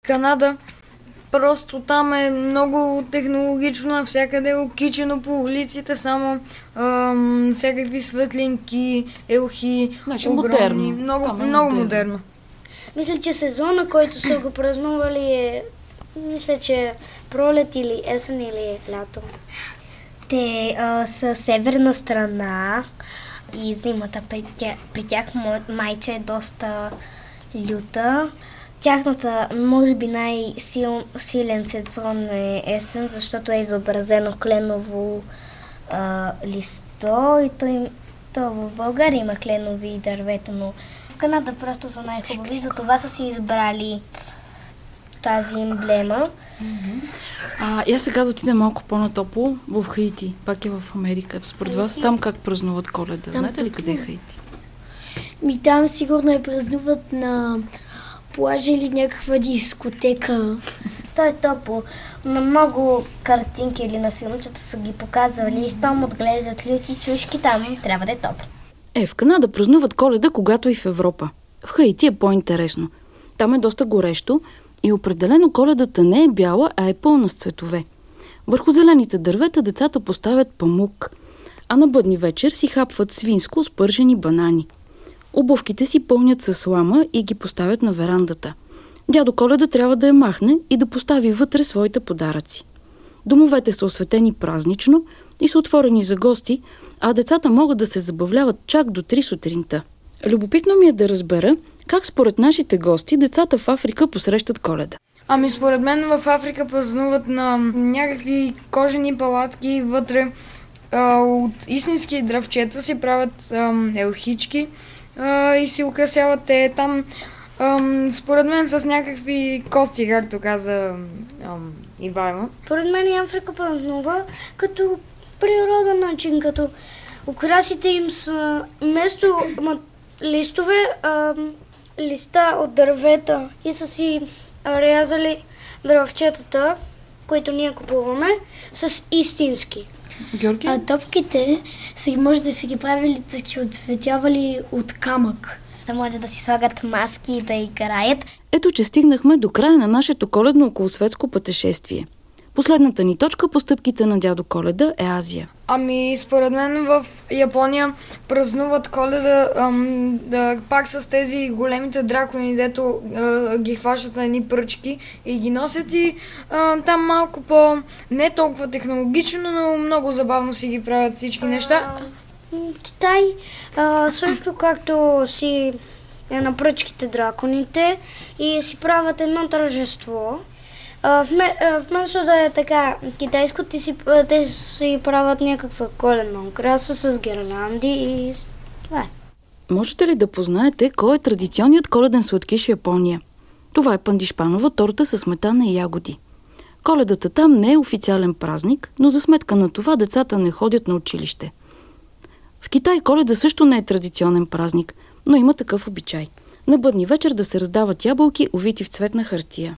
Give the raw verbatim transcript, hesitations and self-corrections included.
Канада. Просто там е много технологично, навсякъде е окичено по улиците, само ам, всякакви светлинки, елхи, значи, огромни. Модерно. Много, Там е много модерно. модерно. Мисля, че сезона, който са го празнували е, мисля, че пролет или есен или лято. Те а, са северна страна и зимата при тях, при тях майче е доста люта. Тяхната, може би, най-силен сезон е есен, защото е изобразено кленово а, листо и то, то в България има кленови дървета, но в Канада просто са най-хубави, за това са си избрали тази емблема. Mm-hmm. А, я сега да отидем малко по-натопло в Хаити, пак е в Америка. Според вас там как празнуват Коледа? Знаете ли къде е Хаити? Ми там сигурно я празнуват на плажа или някаква дискотека. То е топло. На много картинки или на филмчета са ги показвали и щом отглеждат люти чушки, там трябва да е топло. Е, в Канада празнуват Коледа, когато и в Европа. В Хаити е по-интересно. Там е доста горещо и определено Коледата не е бяла, а е пълна с цветове. Върху зелените дървета децата поставят памук, а на бъдни вечер си хапват свинско с пържени банани. Обувките си пълнят със слама и ги поставят на верандата. Дядо Коледа трябва да я махне и да постави вътре своите подаръци. Домовете са осветени празнично и са отворени за гости, а децата могат да се забавляват чак до три сутринта. Любопитно ми е да разбера как според нашите гости децата в Африка посрещат Коледа. Ами според мен в Африка празнуват на някакви кожени палатки вътре. А, от истински дръвчета си правят а, елхички а, и си украсяват те там. А, според мен с някакви кости, както каза а, Ивайло. Според мен и Африка празнува като природен начин, като украсите им са вместо листове, а, листа от дървета и са си рязали дръвчетата, които ние купуваме, с истински. Георги? А топките си може да си ги правили, да ги отцветявали от камък. Да може да си слагат маски и да играят. Ето, че стигнахме до края на нашето коледно околосветско пътешествие. Последната ни точка по стъпките на дядо Коледа е Азия. Ами, според мен в Япония празнуват Коледа ам, да, пак с тези големите дракони, дето а, ги хващат на едни пръчки и ги носят и а, там малко по... не толкова технологично, но много забавно си ги правят всички неща. Китай а, също както си е на пръчките драконите и си правят едно тържество. Вместо да е така китайско, те си, те си правят някаква коледна украса с гирлянди и това е. Можете ли да познаете кой е традиционният коледен сладкиш в Япония? Това е пандишпанова торта с сметана и ягоди. Коледата там не е официален празник, но за сметка на това децата не ходят на училище. В Китай Коледа също не е традиционен празник, но има такъв обичай. На бъдни вечер да се раздават ябълки, увити в цветна хартия.